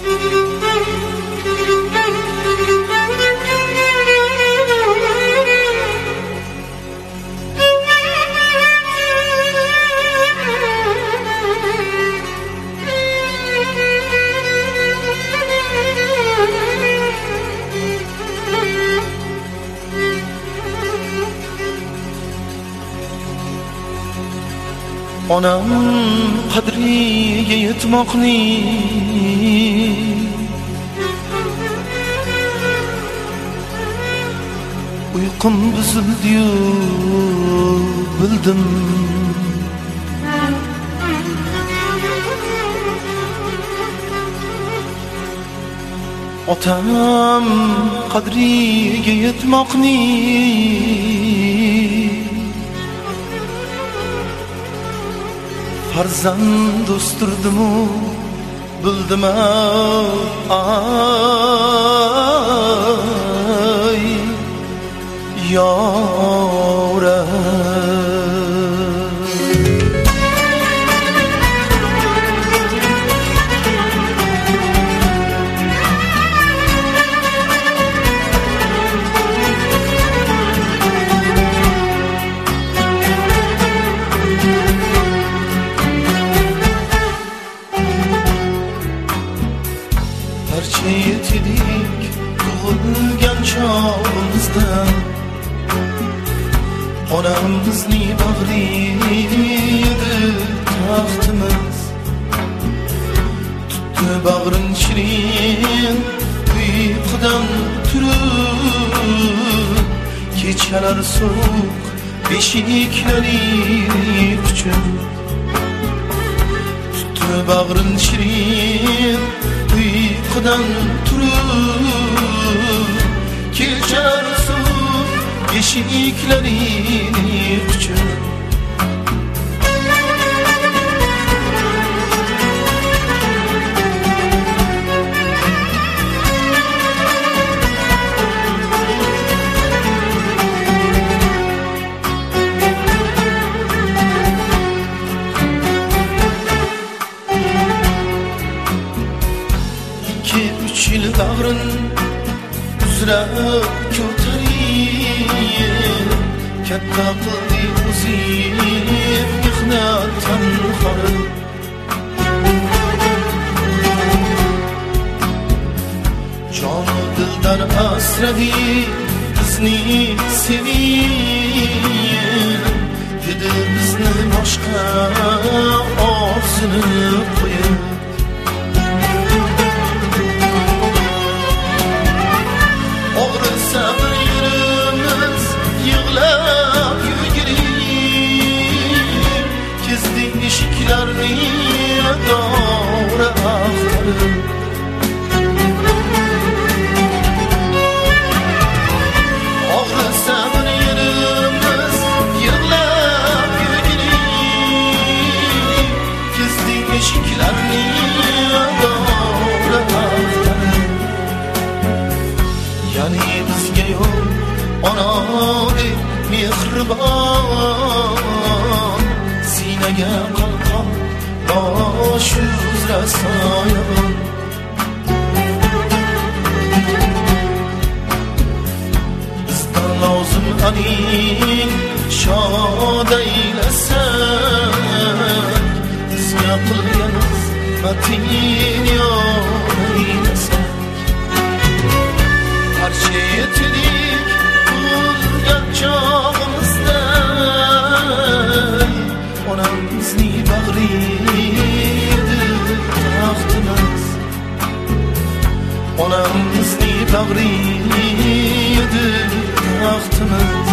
Onam qadriga yetmoqni uyqum buzildi-yu bildim. Otam qadriga yetmoqni farzand o'stirdimu bildim ay yora. Yetidik tug'ilgan chog'imizda onamizni bag'ri edi taxtimiz. Tutdi bag'rin shirin uyqudan turib, kechalar so'q beshiklari quchib. Tutdi bag'rin shirin uyqudan turib, kechalar so'q beshiklarini quchib. Yil bag'rin uzra ko'tarib, katta qildi o'zim mehnatdan xorib. Joni dildan asradi bizni sevib, dedi bizni boshqa orzuni qo'yib. Eshiklarni doğru axtarib, og'risa bir yerimiz yig'lab yurgin. Kizding eshiklarni doğru axtarib, ya'ni bizga yo'q onadek mehribon, sinaga qalqon bosh uzra soyabon. Bizdan lozim aning shod aylasak, bizga qilgan xizmating yo'laylasak. Qarshi yetidik tug'ilgan chog'imizda onamizni bag'ri edi taxtimiz. Onamizni bag'ri edi taxtimiz.